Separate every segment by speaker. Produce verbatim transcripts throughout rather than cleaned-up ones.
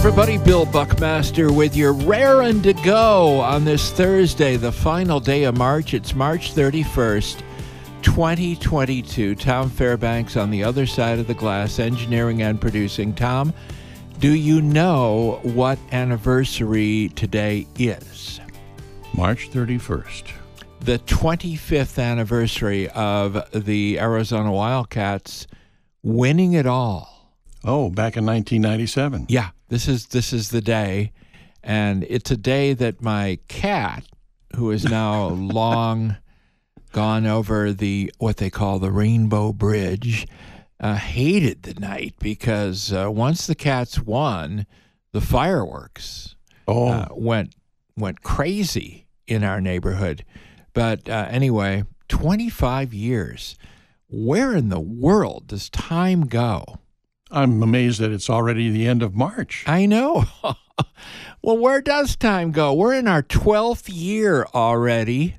Speaker 1: everybody. Bill Buckmaster with your Rarin' to Go on this Thursday, the final day of March. It's March thirty-first, twenty twenty-two. Tom Fairbanks on the other side of the glass, engineering and producing. Tom, do you know what anniversary today is?
Speaker 2: March thirty-first.
Speaker 1: The twenty-fifth anniversary of the Arizona Wildcats winning it all.
Speaker 2: Oh, back in nineteen ninety-seven.
Speaker 1: Yeah, this is this is the day, and it's a day that my cat, who is now long gone over the what they call the Rainbow Bridge, uh, hated the night because uh, once the Cats won, the fireworks
Speaker 2: Oh,
Speaker 1: uh, went went crazy in our neighborhood. But uh, anyway, twenty-five years. Where in the world does time go?
Speaker 2: I'm amazed that it's already the end of March.
Speaker 1: I know. Well, where does time go? We're in our twelfth year already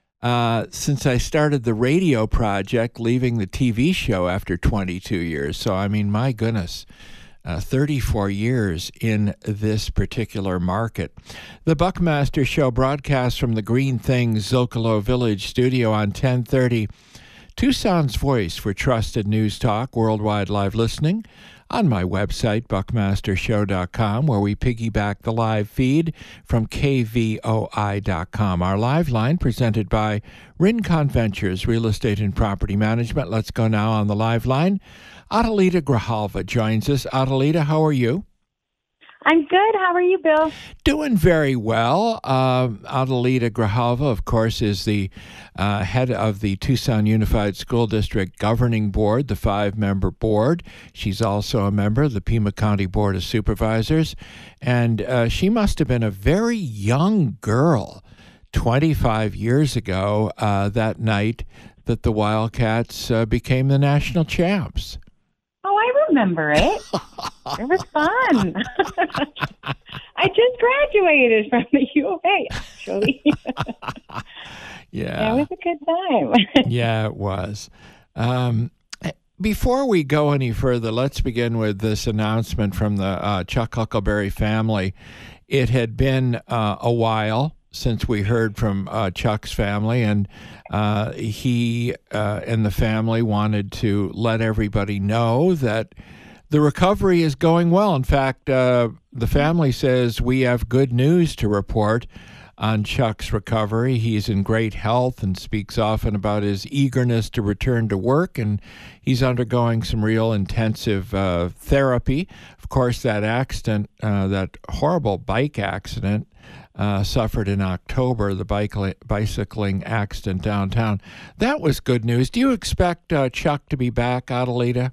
Speaker 1: uh, since I started the radio project, leaving the T V show after twenty-two years. So, I mean, my goodness, uh, thirty-four years in this particular market. The Buckmaster Show broadcasts from the Green Things Zocalo Village studio on ten thirty. Tucson's voice for trusted news talk, worldwide live listening on my website, buckmaster show dot com, where we piggyback the live feed from k v o i dot com. Our live line presented by Rincon Ventures, Real Estate and Property Management. Let's go now on the live line. Adelita Grijalva joins us. Adelita, how are you?
Speaker 3: I'm good. How are you, Bill?
Speaker 1: Doing very well. Uh, Adelita Grijalva, of course, is the uh, head of the Tucson Unified School District Governing Board, the five-member board. She's also a member of the Pima County Board of Supervisors. And uh, she must have been a very young girl twenty-five years ago, uh, that night that the Wildcats uh, became the national champs.
Speaker 3: Oh, I remember it. It was fun. I just graduated from the U of A, actually.
Speaker 1: Yeah.
Speaker 3: It was a good time.
Speaker 1: Yeah, it was. Um, before we go any further, let's begin with this announcement from the uh, Chuck Huckleberry family. It had been uh, a while since we heard from uh, Chuck's family, and uh, he uh, and the family wanted to let everybody know that the recovery is going well. In fact, uh, the family says we have good news to report on Chuck's recovery. He's in great health and speaks often about his eagerness to return to work, and he's undergoing some real intensive uh, therapy. Of course, that accident, uh, that horrible bike accident, Uh, suffered in October, the bike, bicycling accident downtown. That was good news. Do you expect uh, Chuck to be back, Adelita?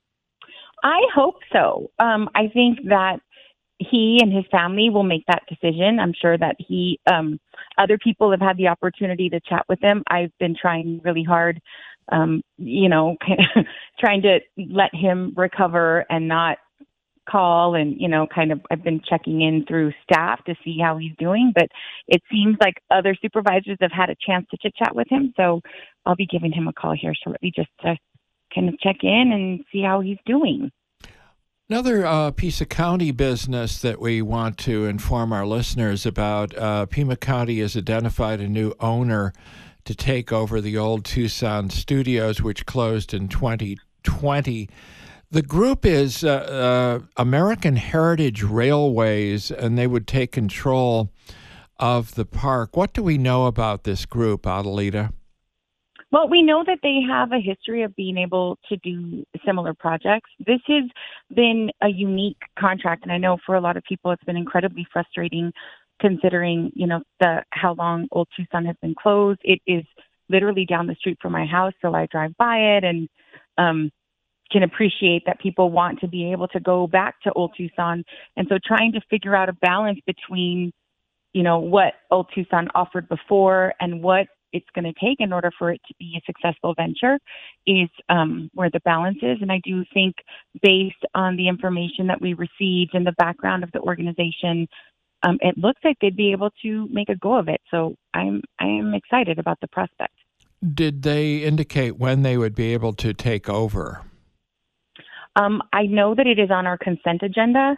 Speaker 3: I hope so. Um, I think that he and his family will make that decision. I'm sure that he, um, other people have had the opportunity to chat with him. I've been trying really hard, um, you know, trying to let him recover and not call, and, you know, kind of I've been checking in through staff to see how he's doing, but it seems like other supervisors have had a chance to chit chat with him. So I'll be giving him a call here shortly just to kind of check in and see how he's doing.
Speaker 1: Another uh, piece of county business that we want to inform our listeners about, uh, Pima County has identified a new owner to take over the old Tucson studios, which closed in twenty twenty. The group is uh, uh, American Heritage Railways, and they would take control of the park. What do we know about this group, Adelita?
Speaker 3: Well, we know that they have a history of being able to do similar projects. This has been a unique contract, and I know for a lot of people it's been incredibly frustrating considering, you know, the how long Old Tucson has been closed. It is literally down the street from my house, so I drive by it and um can appreciate that people want to be able to go back to Old Tucson. And so trying to figure out a balance between, you know, what Old Tucson offered before and what it's going to take in order for it to be a successful venture is um, where the balance is. And I do think based on the information that we received and the background of the organization, um, it looks like they'd be able to make a go of it. So I'm, I am excited about the prospect.
Speaker 1: Did they indicate when they would be able to take over?
Speaker 3: Um, I know that it is on our consent agenda.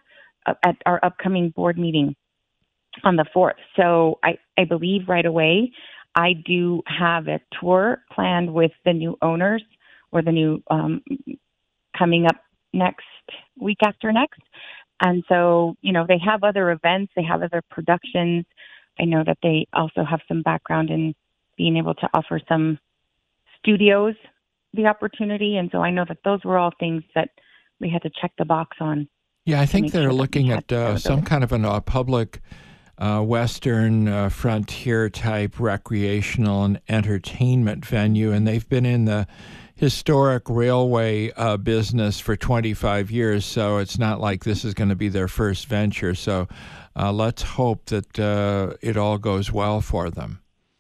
Speaker 3: at our upcoming board meeting on the fourth. So I, I believe right away, I do have a tour planned with the new owners or the new um, coming up next week after next. And so, you know, they have other events, they have other productions. I know that they also have some background in being able to offer some studios the opportunity. And so I know that those were all things that we had to check the box on.
Speaker 1: Yeah, I think they're
Speaker 3: sure
Speaker 1: looking at uh, some kind of a uh, public uh, Western uh, frontier type recreational and entertainment venue. And they've been in the historic railway uh, business for twenty-five years. So it's not like this is going to be their first venture. So uh, let's hope that uh, it all goes well for them.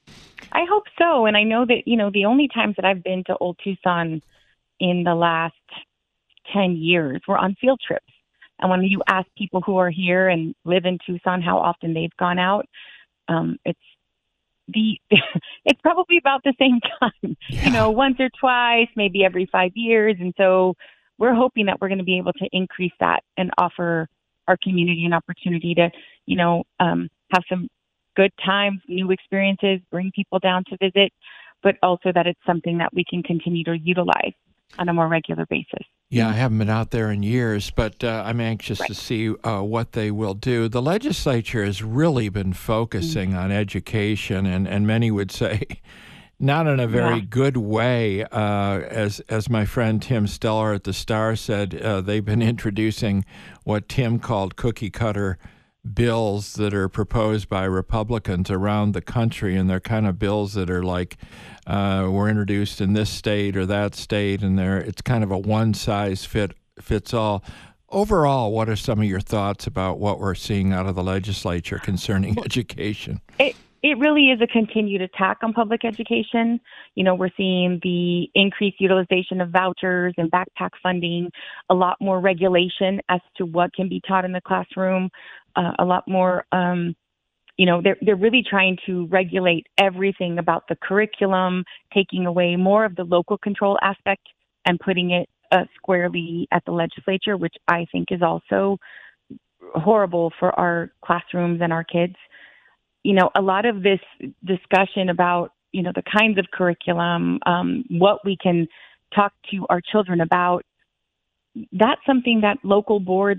Speaker 3: I hope so. And I know that, you know, the only times that I've been to Old Tucson in the last ten years were on field trips. And when you ask people who are here and live in Tucson how often they've gone out, um, it's the it's probably about the same time, yeah. you know, once or twice, maybe every five years. And so we're hoping that we're going to be able to increase that and offer our community an opportunity to, you know, um, have some good times, new experiences, bring people down to visit, but also that it's something that we can continue to utilize on a more regular basis.
Speaker 1: Yeah, I haven't been out there in years, but uh, I'm anxious
Speaker 3: right.
Speaker 1: to see uh, what they will do. The legislature has really been focusing mm-hmm. on education, and, and many would say not in a very yeah. good way. Uh, as as my friend Tim Steller at the Star said, uh, they've been introducing what Tim called cookie cutter bills that are proposed by Republicans around the country, and they're kind of bills that are like uh, were introduced in this state or that state, and they're it's kind of a one size fit fits all. Overall, what are some of your thoughts about what we're seeing out of the legislature concerning education?
Speaker 3: It it really is a continued attack on public education. You know, we're seeing the increased utilization of vouchers and backpack funding, a lot more regulation as to what can be taught in the classroom. Uh, a lot more, um, you know, they're, they're really trying to regulate everything about the curriculum, taking away more of the local control aspect and putting it uh, squarely at the legislature, which I think is also horrible for our classrooms and our kids. You know, a lot of this discussion about, you know, the kinds of curriculum, um, what we can talk to our children about, that's something that local boards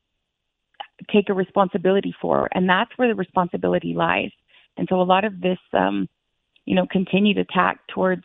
Speaker 3: take a responsibility for, and that's where the responsibility lies. And so a lot of this, um, you know, continued attack towards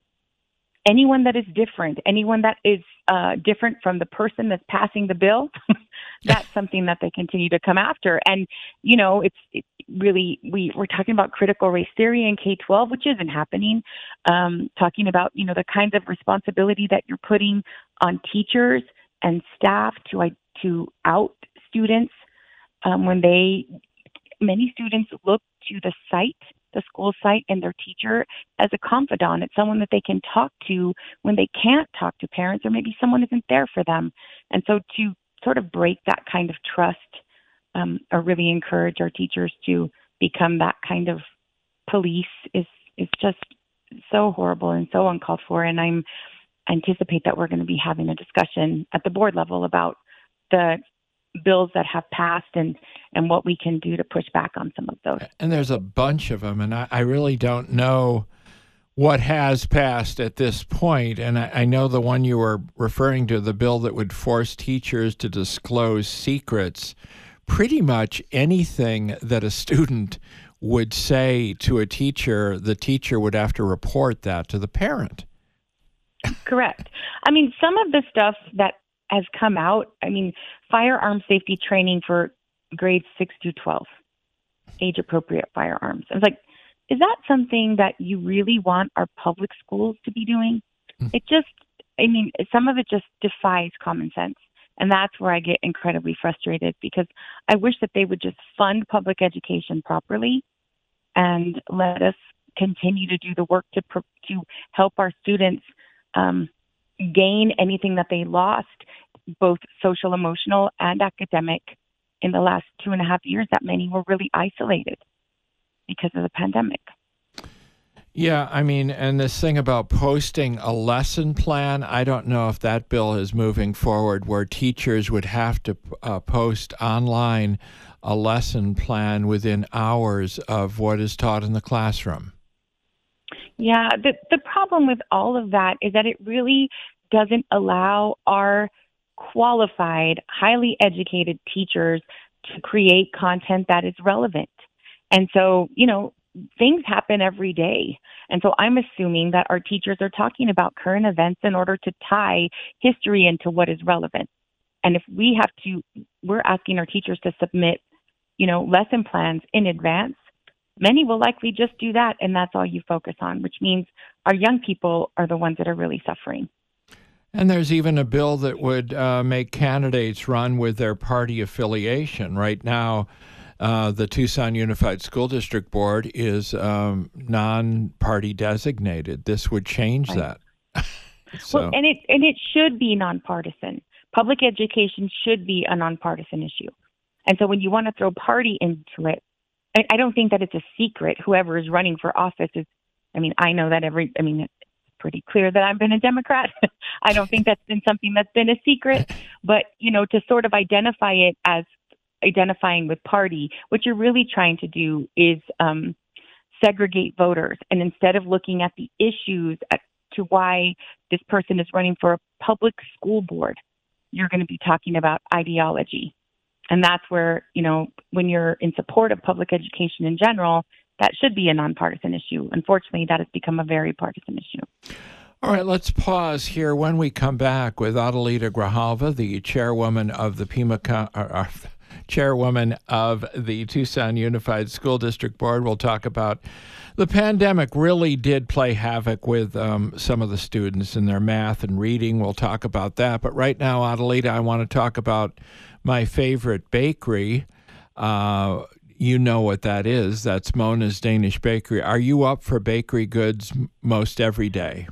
Speaker 3: anyone that is different, anyone that is uh, different from the person that's passing the bill, that's something that they continue to come after. And, you know, it's it really, we, we're talking about critical race theory in K twelve, which isn't happening. Um, talking about, you know, the kinds of responsibility that you're putting on teachers and staff to, to out students um, when they, many students look to the site, the school site, and their teacher as a confidant. It's someone that they can talk to when they can't talk to parents, or maybe someone isn't there for them. And so to sort of break that kind of trust um, or really encourage our teachers to become that kind of police is, is just so horrible and so uncalled for. And I'm I anticipate that we're going to be having a discussion at the board level about the bills that have passed and, and what we can do to push back on some of those.
Speaker 1: And there's a bunch of them, and I, I really don't know what has passed at this point. And I, I know the one you were referring to, the bill that would force teachers to disclose secrets. Pretty much anything that a student would say to a teacher, the teacher would have to report that to the parent.
Speaker 3: Correct. I mean, some of the stuff that has come out, I mean, firearm safety training for grades six through twelve, age-appropriate firearms. I was like, is that something that you really want our public schools to be doing? Mm. It just, I mean, some of it just defies common sense. And that's where I get incredibly frustrated, because I wish that they would just fund public education properly and let us continue to do the work to to help our students um, gain anything that they lost, both social, emotional, and academic, in the last two and a half years that many were really isolated because of the pandemic.
Speaker 1: Yeah, I mean, and this thing about posting a lesson plan, I don't know if that bill is moving forward where teachers would have to uh, post online a lesson plan within hours of what is taught in the classroom.
Speaker 3: Yeah, the, the problem with all of that is that it really doesn't allow our qualified, highly educated teachers to create content that is relevant. And so, you know, things happen every day. And so I'm assuming that our teachers are talking about current events in order to tie history into what is relevant. And if we have to, we're asking our teachers to submit, you know, lesson plans in advance, many will likely just do that. And that's all you focus on, which means our young people are the ones that are really suffering.
Speaker 1: And there's even a bill that would uh, make candidates run with their party affiliation. Right now, Uh, the Tucson Unified School District Board is um, non-party designated. This would change
Speaker 3: right.
Speaker 1: that. so.
Speaker 3: Well, and it and it should be nonpartisan. Public education should be a nonpartisan issue. And so when you want to throw party into it, I, I don't think that it's a secret. Whoever is running for office is, I mean, I know that every, I mean, it's pretty clear that I've been a Democrat. I don't think that's been something that's been a secret. But, you know, to sort of identify it as identifying with party, what you're really trying to do is um, segregate voters. And instead of looking at the issues at, to why this person is running for a public school board, you're going to be talking about ideology. And that's where, you know, when you're in support of public education in general, that should be a nonpartisan issue. Unfortunately, that has become a very partisan issue.
Speaker 1: All right, let's pause here. When we come back with Adelita Grijalva, the chairwoman of the Pima uh, uh, chairwoman of the Tucson Unified School District Board, we'll talk about the pandemic really did play havoc with um, some of the students in their math and reading. We'll talk about that. But right now, Adelita, I want to talk about my favorite bakery. Uh, you know what that is. That's Mona's Danish Bakery. Are you up for bakery goods most every day?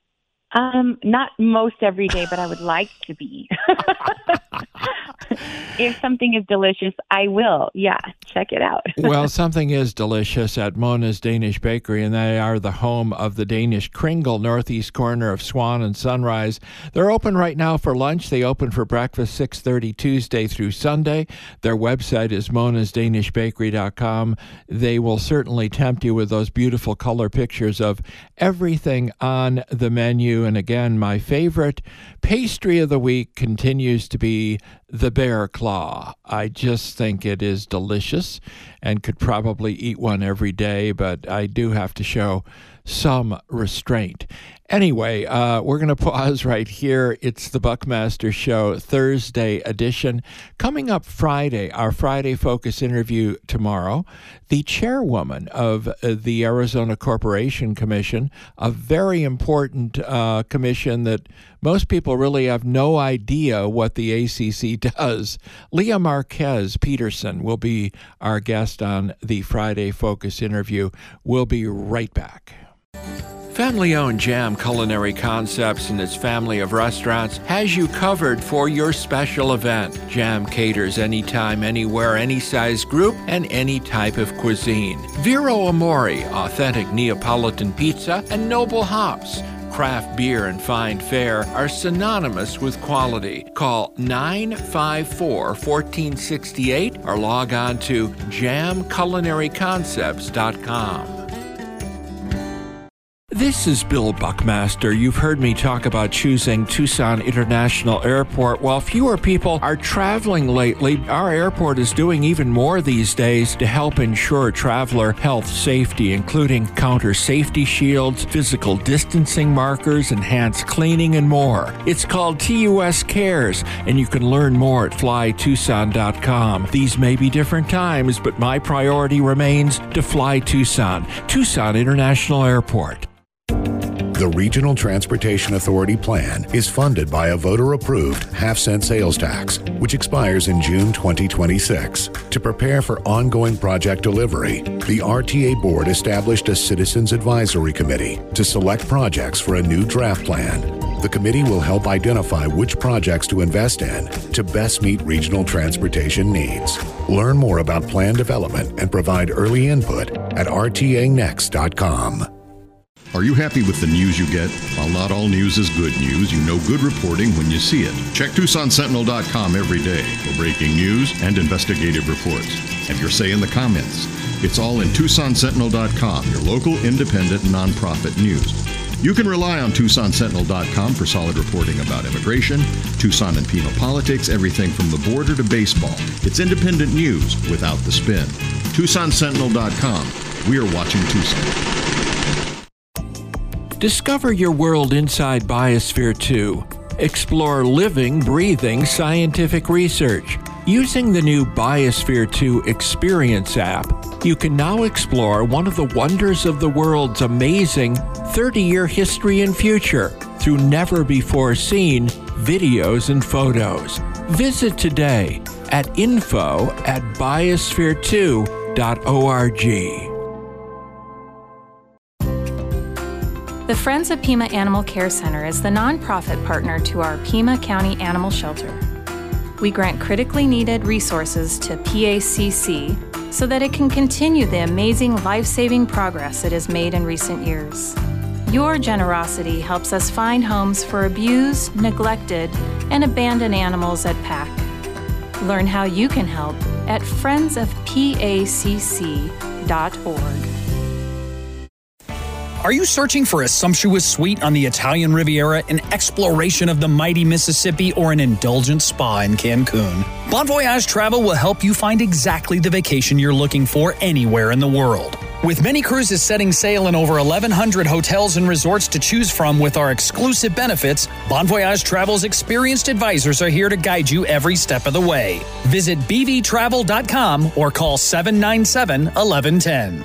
Speaker 3: Um, not most every day, but I would like to be. If something is delicious, I will. Yeah, check it out.
Speaker 1: Well, something is delicious at Mona's Danish Bakery, and they are the home of the Danish Kringle, northeast corner of Swan and Sunrise. They're open right now for lunch. They open for breakfast six thirty Tuesday through Sunday. Their website is monas danish bakery dot com. They will certainly tempt you with those beautiful color pictures of everything on the menu. And again, my favorite pastry of the week continues to be the bear claw. I just think it is delicious and could probably eat one every day, but I do have to show some restraint. Anyway, uh, we're going to pause right here. It's the Buckmaster Show Thursday edition. Coming up Friday, our Friday Focus interview tomorrow, the chairwoman of uh, the Arizona Corporation Commission, a very important uh, commission that most people really have no idea what the A C C does. Leah Marquez Peterson will be our guest on the Friday Focus interview. We'll be right back. Family-owned Jam Culinary Concepts and its family of restaurants has you covered for your special event. Jam caters anytime, anywhere, any size group, and any type of cuisine. Vero Amore, authentic Neapolitan pizza, and Noble Hops. Craft beer and fine fare are synonymous with quality. Call nine five four, one four six eight or log on to jam culinary concepts dot com. This is Bill Buckmaster. You've heard me talk about choosing Tucson International Airport. While fewer people are traveling lately, our airport is doing even more these days to help ensure traveler health safety, including counter safety shields, physical distancing markers, enhanced cleaning, and more. It's called T U S Cares, and you can learn more at fly tucson dot com. These may be different times, but my priority remains to fly Tucson. Tucson International Airport.
Speaker 4: The Regional Transportation Authority plan is funded by a voter-approved half-cent sales tax, which expires in June twenty twenty-six. To prepare for ongoing project delivery, the R T A Board established a Citizens Advisory Committee to select projects for a new draft plan. The committee will help identify which projects to invest in to best meet regional transportation needs. Learn more about plan development and provide early input at r t a next dot com.
Speaker 5: Are you happy with the news you get? While not all news is good news, you know good reporting when you see it. Check Tucson Sentinel dot com every day for breaking news and investigative reports. Have your say in the comments. It's all in Tucson Sentinel dot com, your local independent nonprofit news. You can rely on Tucson Sentinel dot com for solid reporting about immigration, Tucson and Pima politics, everything from the border to baseball. It's independent news without the spin. Tucson Sentinel dot com. We are watching Tucson.
Speaker 1: Discover your world inside Biosphere two. Explore living, breathing scientific research. Using the new Biosphere two Experience app, you can now explore one of the wonders of the world's amazing thirty-year history and future through never-before-seen videos and photos. Visit today at info at biosphere two dot org.
Speaker 6: The Friends of Pima Animal Care Center is the nonprofit partner to our Pima County Animal Shelter. We grant critically needed resources to P A C C so that it can continue the amazing life-saving progress it has made in recent years. Your generosity helps us find homes for abused, neglected, and abandoned animals at P A C. Learn how you can help at friends of P A C C dot org.
Speaker 7: Are you searching for a sumptuous suite on the Italian Riviera, an exploration of the mighty Mississippi, or an indulgent spa in Cancun? Bon Voyage Travel will help you find exactly the vacation you're looking for anywhere in the world. With many cruises setting sail in over eleven hundred hotels and resorts to choose from with our exclusive benefits, Bon Voyage Travel's experienced advisors are here to guide you every step of the way. Visit b v travel dot com or call seven nine seven, one one one zero.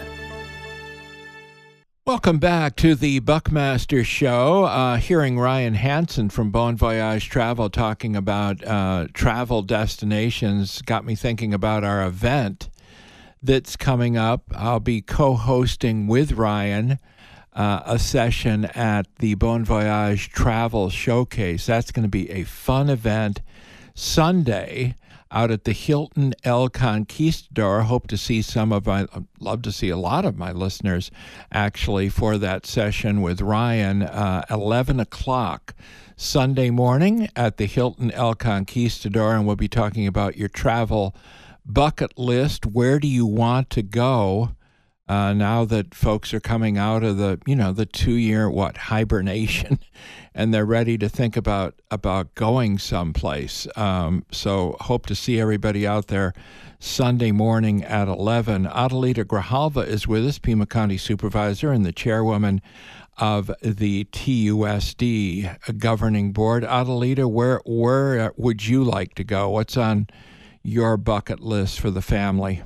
Speaker 1: Welcome back to the Buckmaster Show. Uh, hearing Ryan Hansen from Bon Voyage Travel talking about uh, travel destinations got me thinking about our event that's coming up. I'll be co-hosting with Ryan uh, a session at the Bon Voyage Travel Showcase. That's going to be a fun event Sunday out at the Hilton El Conquistador. Hope to see some of my, I'd love to see a lot of my listeners actually for that session with Ryan, uh, eleven o'clock Sunday morning at the Hilton El Conquistador. And we'll be talking about your travel bucket list. Where do you want to go uh, now that folks are coming out of the, you know, the two-year, what, hibernation, and they're ready to think about, about going someplace. Um, so hope to see everybody out there Sunday morning at eleven. Adelita Grijalva is with us, Pima County Supervisor and the chairwoman of the T U S D Governing Board. Adelita, where, where would you like to go? What's on your bucket list for the family?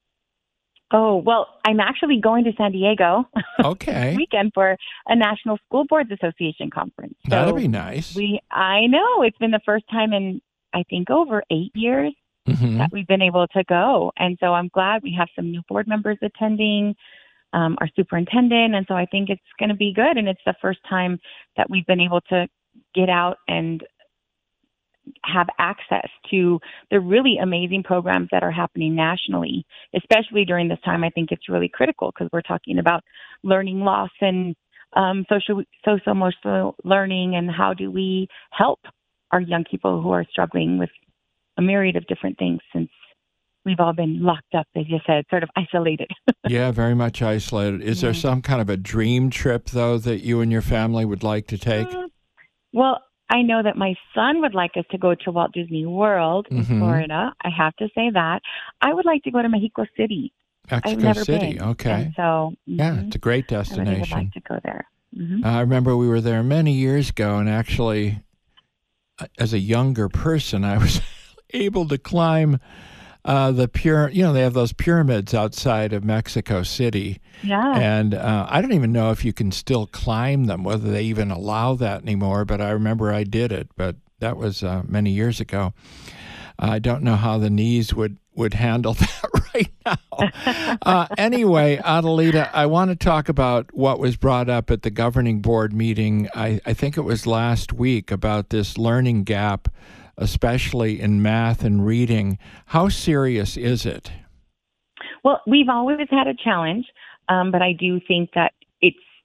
Speaker 3: Oh, well, I'm actually going to San Diego
Speaker 1: okay.
Speaker 3: this weekend for a National School Boards Association conference. So
Speaker 1: That'd be nice.
Speaker 3: We, I know. It's been the first time in, I think, over eight years mm-hmm. that we've been able to go. And so I'm glad we have some new board members attending, um, our superintendent. And so I think it's going to be good. And it's the first time that we've been able to get out and have access to the really amazing programs that are happening nationally, especially during this time. I think it's really critical because we're talking about learning loss and um, social, social emotional learning, and how do we help our young people who are struggling with a myriad of different things since we've all been locked up, as you said, sort of isolated.
Speaker 1: Yeah, very much isolated. Is yeah. there some kind of a dream trip, though, that you and your family would like to take? Uh,
Speaker 3: well, I know that my son would like us to go to Walt Disney World in mm-hmm. Florida. I have to say that. I would like to go to Mexico City.
Speaker 1: Mexico
Speaker 3: I've never
Speaker 1: City,
Speaker 3: been.
Speaker 1: okay.
Speaker 3: And so, mm-hmm.
Speaker 1: yeah, it's a great destination.
Speaker 3: I really would like to go there. Mm-hmm.
Speaker 1: Uh, I remember we were there many years ago, and actually, as a younger person, I was able to climb uh, the pure, you know, they have those pyramids outside of Mexico City.
Speaker 3: Yeah.
Speaker 1: And uh, I don't even know if you can still climb them, whether they even allow that anymore, but I remember I did it, but that was uh, many years ago. I don't know how the knees would, would handle that right now. uh, anyway, Adelita, I want to talk about what was brought up at the governing board meeting. I, I think it was last week, about this learning gap, especially in math and reading. How serious is it?
Speaker 3: Well, we've always had a challenge, um, but I do think that it's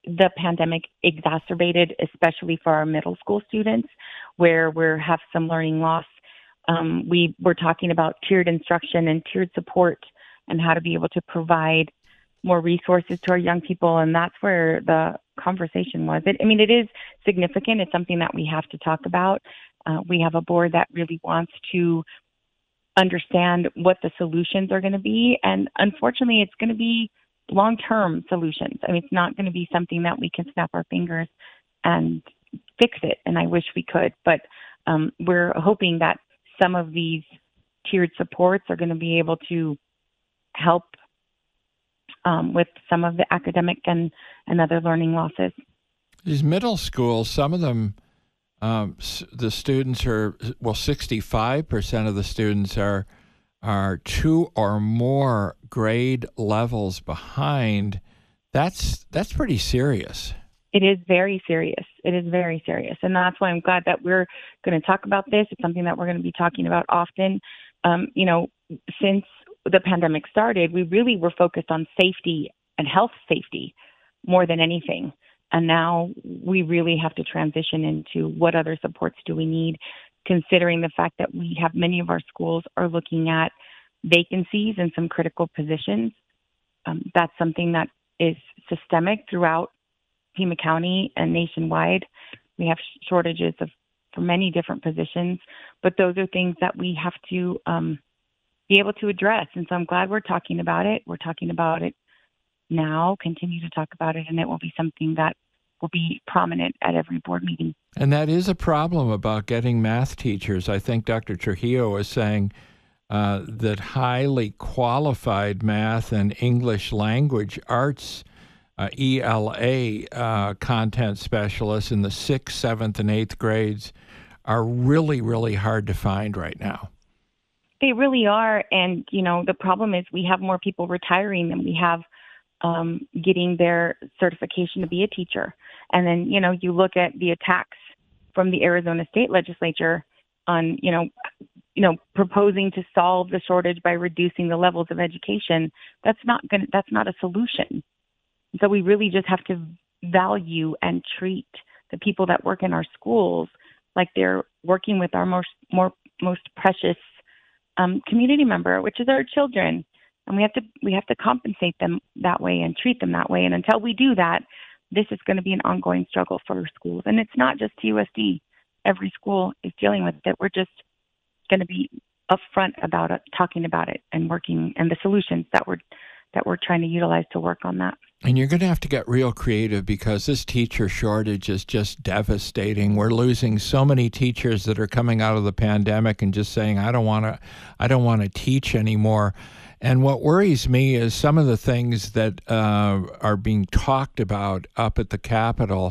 Speaker 3: the pandemic exacerbated, especially for our middle school students, where we have some learning loss. Um, we were talking about tiered instruction and tiered support and how to be able to provide more resources to our young people. And that's where the conversation was. It, I mean, it is significant. It's something that we have to talk about. Uh, we have a board that really wants to understand what the solutions are going to be. And unfortunately, it's going to be long-term solutions. I mean, it's not going to be something that we can snap our fingers and fix it. And I wish we could, but um, we're hoping that some of these tiered supports are going to be able to help um, with some of the academic and, and other learning losses.
Speaker 1: These middle schools, some of them, um, the students are, well, sixty-five percent of the students are are two or more grade levels behind. That's that's pretty serious.
Speaker 3: It is very serious. It is very serious. And that's why I'm glad that we're going to talk about this. It's something that we're going to be talking about often. Um, you know, since the pandemic started, we really were focused on safety and health safety more than anything. And now we really have to transition into what other supports do we need, considering the fact that we have many of our schools are looking at vacancies in some critical positions. Um, that's something that is systemic throughout Pima County and nationwide. We have shortages of for many different positions, but those are things that we have to um, be able to address. And so I'm glad we're talking about it. We're talking about it now, continue to talk about it, and it will be something that will be prominent at every board meeting.
Speaker 1: And that is a problem about getting math teachers. I think Doctor Trujillo was saying uh, that highly qualified math and English language arts uh, E L A uh, content specialists in the sixth, seventh, and eighth grades are really, really hard to find right now.
Speaker 3: They really are. And, you know, the problem is we have more people retiring than we have um, getting their certification to be a teacher. And then, you know, you look at the attacks from the Arizona state legislature on, you know, you know, proposing to solve the shortage by reducing the levels of education. That's not going to, that's not a solution. So we really just have to value and treat the people that work in our schools like they're working with our most, more, most precious um, community member, which is our children. And we have to we have to compensate them that way and treat them that way. And until we do that, this is going to be an ongoing struggle for our schools. And it's not just T U S D. Every school is dealing with it. We're just going to be upfront about it, talking about it, and working and the solutions that we're that we're trying to utilize to work on that.
Speaker 1: And you're going to have to get real creative because this teacher shortage is just devastating. We're losing so many teachers that are coming out of the pandemic and just saying, I don't want to, I don't want to teach anymore. And what worries me is some of the things that uh, are being talked about up at the Capitol.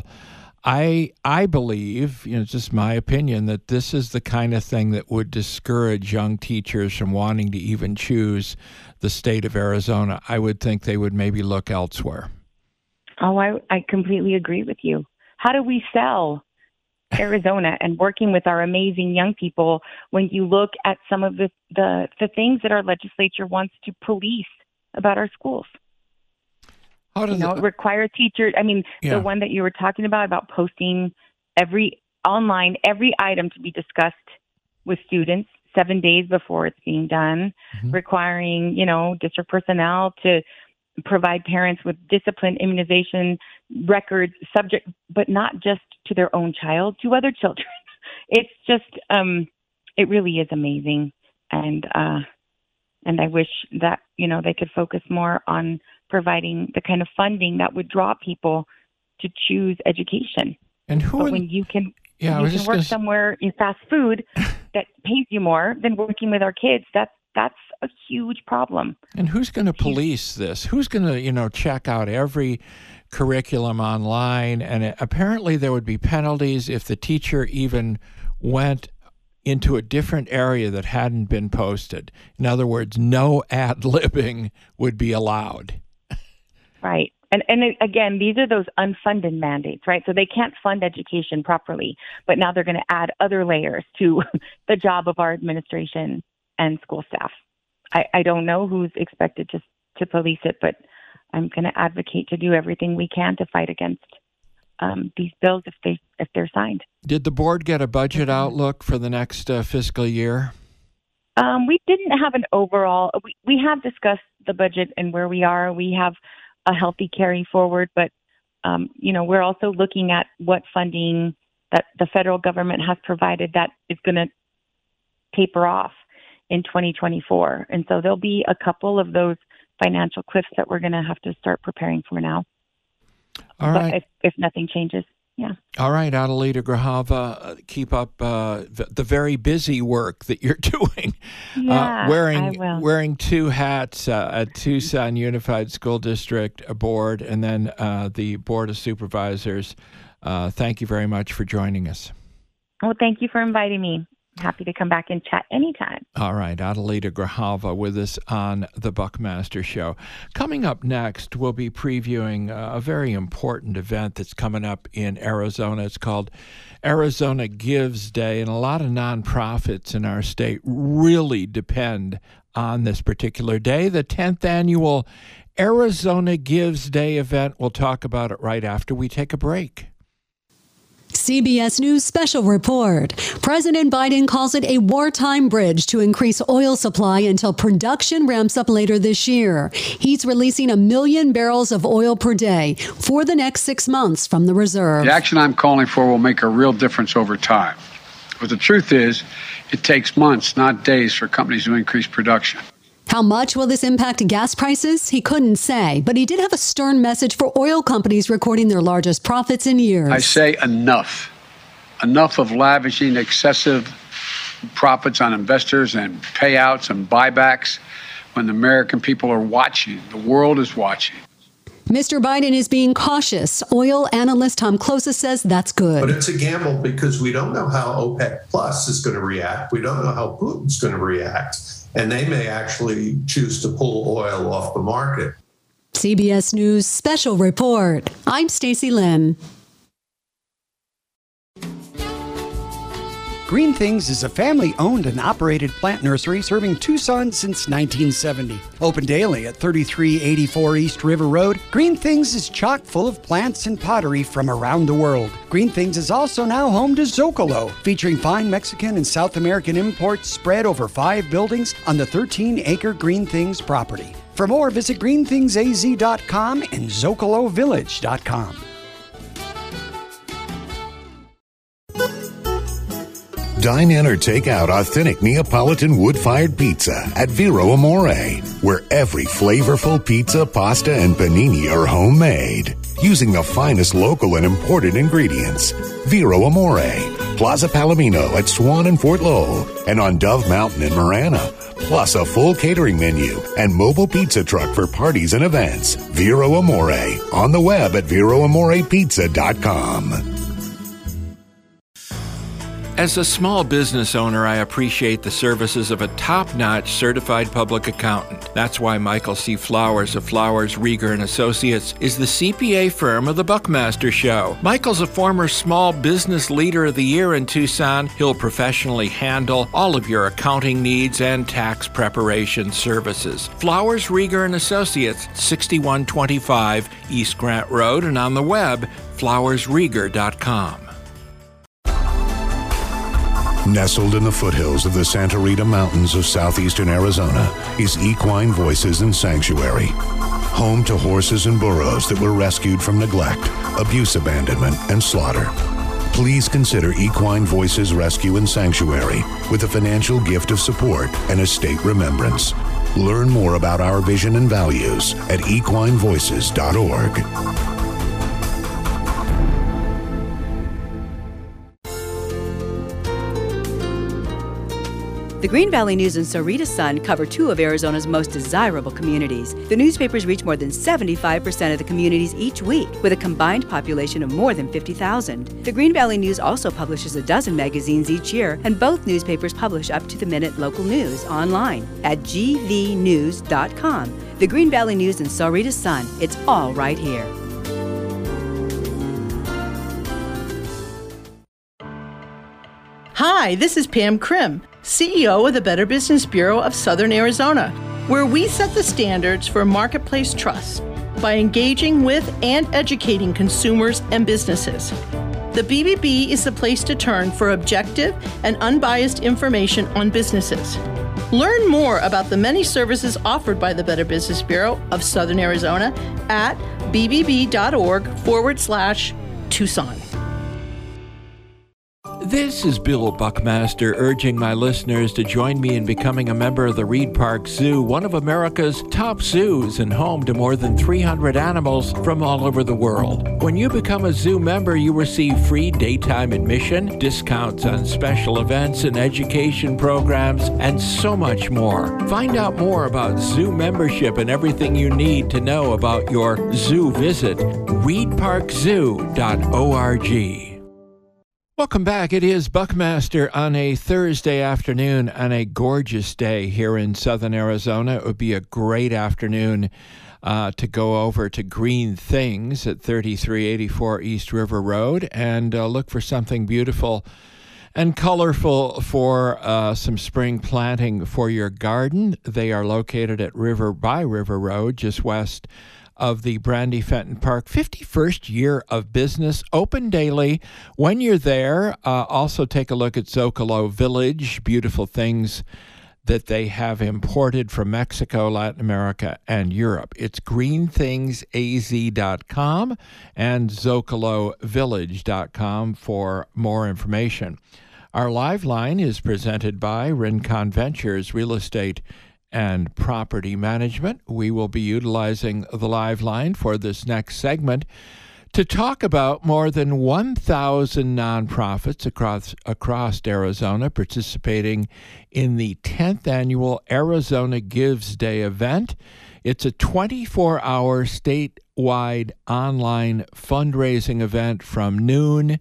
Speaker 1: I I believe, you know, it's just my opinion, that this is the kind of thing that would discourage young teachers from wanting to even choose the state of Arizona. I would think they would maybe look elsewhere.
Speaker 3: Oh, I, I completely agree with you. How do we sell Arizona and working with our amazing young people when you look at some of the, the, the things that our legislature wants to police about our schools?
Speaker 1: How does
Speaker 3: you know,
Speaker 1: it
Speaker 3: require teachers? I mean,
Speaker 1: yeah.
Speaker 3: the one that you were talking about, about posting every online, every item to be discussed with students seven days before it's being done, mm-hmm. requiring, you know, district personnel to provide parents with discipline, immunization records, subject, but not just to their own child, to other children. It's just, um, it really is amazing. And, uh, and I wish that, you know, they could focus more on providing the kind of funding that would draw people to choose education.
Speaker 1: And who
Speaker 3: but
Speaker 1: in,
Speaker 3: when you can,
Speaker 1: yeah,
Speaker 3: you can work
Speaker 1: gonna...
Speaker 3: somewhere in fast food that pays you more than working with our kids, that's that's a huge problem.
Speaker 1: And who's going to police this? Who's going to, you know, check out every curriculum online? And it, apparently there would be penalties if the teacher even went into a different area that hadn't been posted. In other words, no ad-libbing would be allowed.
Speaker 3: Right. And and again, these are those unfunded mandates, right? So they can't fund education properly, but now they're going to add other layers to the job of our administration and school staff. I, I don't know who's expected to to police it, but I'm going to advocate to do everything we can to fight against um, these bills if they if they're signed.
Speaker 1: Did the board get a budget outlook for the next uh, fiscal year?
Speaker 3: Um, we didn't have an overall. We, we have discussed the budget and where we are. We have a healthy carry forward, but um, you know, we're also looking at what funding that the federal government has provided that is going to taper off in twenty twenty-four. And so there'll be a couple of those financial cliffs that we're going to have to start preparing for now.
Speaker 1: All right.
Speaker 3: But if, if nothing changes. Yeah.
Speaker 1: All right, Adelita Grijalva, keep up uh, the, the very busy work that you're doing.
Speaker 3: Yeah,
Speaker 1: uh, wearing
Speaker 3: I will.
Speaker 1: wearing two hats uh, at Tucson Unified School District Board and then uh, the Board of Supervisors. Uh, thank you very much for joining us.
Speaker 3: Well, thank you for inviting me. Happy to come back and chat anytime.
Speaker 1: All right, Adelita Grijalva with us on the Buckmaster Show. Coming up next, we'll be previewing uh, a very important event that's coming up in Arizona. It's called Arizona Gives Day, and a lot of nonprofits in our state really depend on this particular day, the tenth annual Arizona Gives Day event. We'll talk about it right after we take a break.
Speaker 8: C B S News special report. President Biden calls it a wartime bridge to increase oil supply until production ramps up later this year. He's releasing a million barrels of oil per day for the next six months from the reserve.
Speaker 9: The action I'm calling for will make a real difference over time. But the truth is, it takes months, not days, for companies to increase production.
Speaker 8: How much will this impact gas prices? He couldn't say, but he did have a stern message for oil companies recording their largest profits in years.
Speaker 9: I say enough. Enough of lavishing excessive profits on investors and payouts and buybacks when the American people are watching. The world is watching.
Speaker 8: Mister Biden is being cautious. Oil analyst Tom Closa says that's good.
Speaker 10: But it's a gamble because we don't know how OPEC Plus is going to react. We don't know how Putin's going to react. And they may actually choose to pull oil off the market.
Speaker 8: C B S News special report. I'm Stacey Lynn.
Speaker 11: Green Things is a family-owned and operated plant nursery serving Tucson since nineteen seventy. Open daily at thirty-three eighty-four East River Road, Green Things is chock full of plants and pottery from around the world. Green Things is also now home to Zocalo, featuring fine Mexican and South American imports spread over five buildings on the thirteen acre Green Things property. For more, visit green things a z dot com and zocalo village dot com.
Speaker 4: Dine in or take out authentic Neapolitan wood-fired pizza at Vero Amore, where every flavorful pizza, pasta, and panini are homemade, using the finest local and imported ingredients. Vero Amore, Plaza Palomino at Swan and Fort Lowell, and on Dove Mountain in Marana, plus a full catering menu and mobile pizza truck for parties and events. Vero Amore, on the web at vero amore pizza dot com.
Speaker 1: As a small business owner, I appreciate the services of a top-notch certified public accountant. That's why Michael C. Flowers of Flowers, Rieger and Associates is the C P A firm of the Buckmaster Show. Michael's a former Small Business Leader of the Year in Tucson. He'll professionally handle all of your accounting needs and tax preparation services. Flowers, Rieger and Associates, sixty-one twenty-five East Grant Road, and on the web, flowers rieger dot com.
Speaker 4: Nestled in the foothills of the Santa Rita Mountains of southeastern Arizona is Equine Voices and Sanctuary, home to horses and burros that were rescued from neglect, abuse, abandonment, and slaughter. Please consider Equine Voices Rescue and Sanctuary with a financial gift of support and a state remembrance. Learn more about our vision and values at equine voices dot org.
Speaker 12: The Green Valley News and Sahuarita Sun cover two of Arizona's most desirable communities. The newspapers reach more than seventy-five percent of the communities each week, with a combined population of more than fifty thousand. The Green Valley News also publishes a dozen magazines each year, and both newspapers publish up-to-the-minute local news online at g v news dot com. The Green Valley News and Sahuarita Sun, it's all right here.
Speaker 13: Hi, this is Pam Krim, C E O of the Better Business Bureau of Southern Arizona, where we set the standards for marketplace trust. by engaging with and educating consumers and businesses. The B B B is the place to turn for objective and unbiased information on businesses. Learn more about the many services offered by the Better Business Bureau of Southern Arizona at bbb.org forward slash Tucson.
Speaker 1: This is Bill Buckmaster urging my listeners to join me in becoming a member of the Reed Park Zoo, one of America's top zoos and home to more than three hundred animals from all over the world. When you become a zoo member, you receive free daytime admission, discounts on special events and education programs, and so much more. Find out more about zoo membership and everything you need to know about your zoo visit. reed park zoo dot org. Welcome back. It is Buckmaster on a Thursday afternoon on a gorgeous day here in Southern Arizona. It would be a great afternoon uh, to go over to Green Things at thirty-three eighty-four East River Road and uh, look for something beautiful and colorful for uh, some spring planting for your garden. They are located at River by River Road, just west of the Brandy Fenton Park. fifty-first year of business, open daily. When you're there, uh, also take a look at Zocalo Village, beautiful things that they have imported from Mexico, Latin America, and Europe. It's green things a z dot com and zocalo village dot com for more information. Our live line is presented by Rincon Ventures Real Estate and Property Management. We will be utilizing the live line for this next segment to talk about more than one thousand nonprofits across across Arizona participating in the tenth annual Arizona Gives Day event. It's a twenty-four hour statewide online fundraising event from noon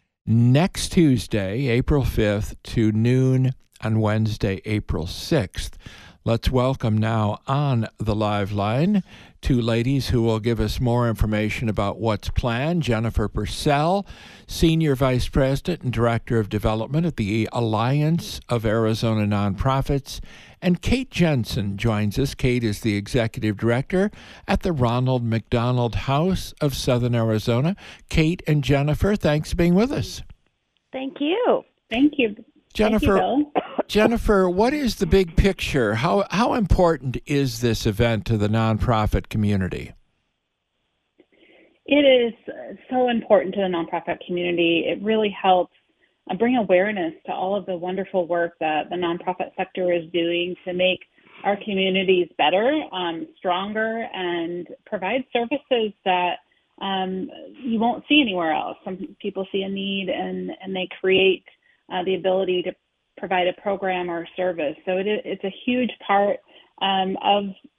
Speaker 1: next Tuesday, April fifth, to noon on Wednesday, April sixth. Let's welcome now on the live line two ladies who will give us more information about what's planned. Jennifer Purcell, Senior Vice President and Director of Development at the Alliance of Arizona Nonprofits, and Kate Jensen joins us. Kate is the Executive Director at the Ronald McDonald House of Southern Arizona. Kate and Jennifer, thanks for being with us.
Speaker 14: Thank you.
Speaker 3: Thank you.
Speaker 1: Jennifer,
Speaker 3: Thank you, Bill.
Speaker 1: Jennifer, what is the big picture? How how important is this event to the nonprofit community?
Speaker 3: It is so important to the nonprofit community. It really helps bring awareness to all of the wonderful work that the nonprofit sector is doing to make our communities better, um, stronger, and provide services that um, you won't see anywhere else. Some people see a need and, and they create Uh, the ability to provide a program or a service. So it, it's a huge part um, of,